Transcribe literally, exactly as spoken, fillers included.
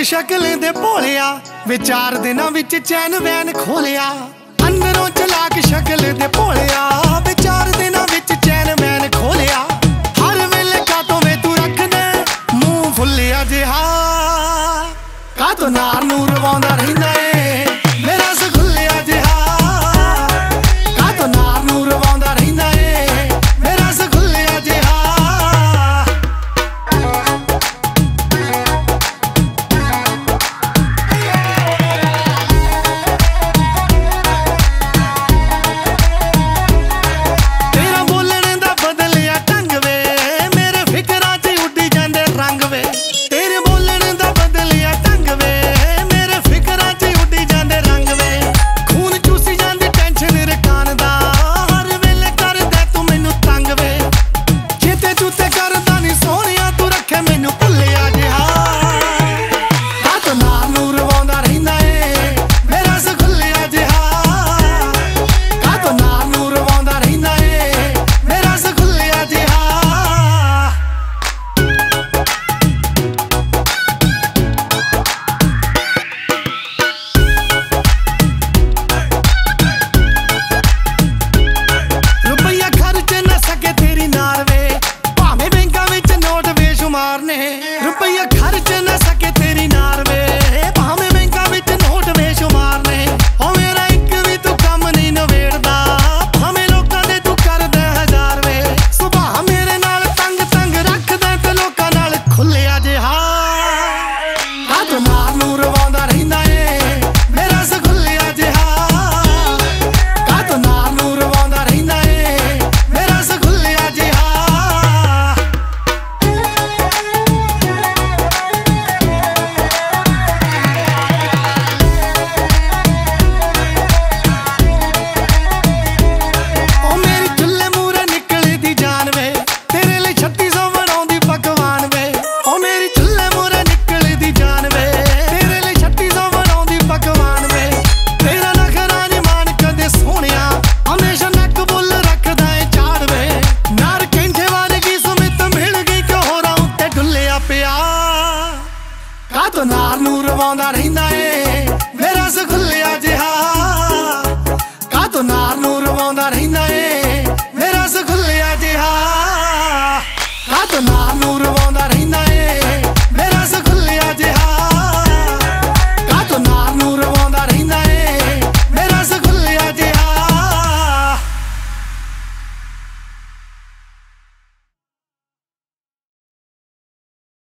ਸ਼ਕਲ ਦੇ ਭੋਲਿਆ ਵੇ ਚਾਰ ਦਿਨਾਂ ਵਿੱਚ ਚੈਨ ਵੈਨ ਖੋਲਿਆ। ਅੰਦਰੋਂ ਚਲਾਕ ਸ਼ਕਲ ਦੇ ਭੋਲਿਆ ਵੇ ਚਾਰ ਦਿਨਾਂ ਵਿੱਚ ਚੈਨ ਵੈਨ ਖੋਲਿਆ। ਹਰ ਵੇਲੇ ਕਾਤੋਂ ਵੇ ਤੂੰ ਰੱਖਦੇ ਮੂੰਹ ਫੁੱਲਿਆ ਜਿਹਾ, ਕਾਤੋਂ ਨਾਰ ਨੂੰ ਰਵਾਉਂਦਾ ਰਹਿੰਦਾ ਏ ਮੇਰਾ ਸਖੁੱਲਿਆ ਜਿਹਾ, ਕਾਤੋਂ ਨਾਰ ਨੂੰ ਰਵਾਉਂਦਾ ਰਹਿੰਦਾ ਏ ਮੇਰਾ ਸਖੁੱਲਿਆ ਜਿਹਾ। रुपया खर्च न सके तेरी नार वे भावें बैंकां विच नोट वे शुमार ने। ओ मेरा एक भी तू कम नहीं नवेड़दा भावें लोकां दे तू करदा हजार वे। सुभाह मेरे नाल तंग तंग रखदा ते लोकां नाल खुल्लिया जिहा, कातों नार नूं रवाउंदा रहिंदा ए मेरा सखुल्लिया जिहा, कातों नार नूं रवाउंदा रहिंदा ए मेरा सखुल्लिया जिहा। ਕਾਤੋਂ ਨਾਰ ਨੂੰ ਰਵਾਉਂਦਾ ਰਹਿੰਦਾ ਏ ਮੇਰਾ ਸਖੁੱਲਿਆ ਜਿਹਾ, ਕਾਤੋਂ ਨਾਰ ਨੂੰ ਰਵਾਉਂਦਾ ਰਹਿੰਦਾ ਏ ਮੇਰਾ ਸਖੁੱਲਿਆ ਜਿਹਾ, ਕਾਤੋਂ ਨਾਰ ਨੂੰ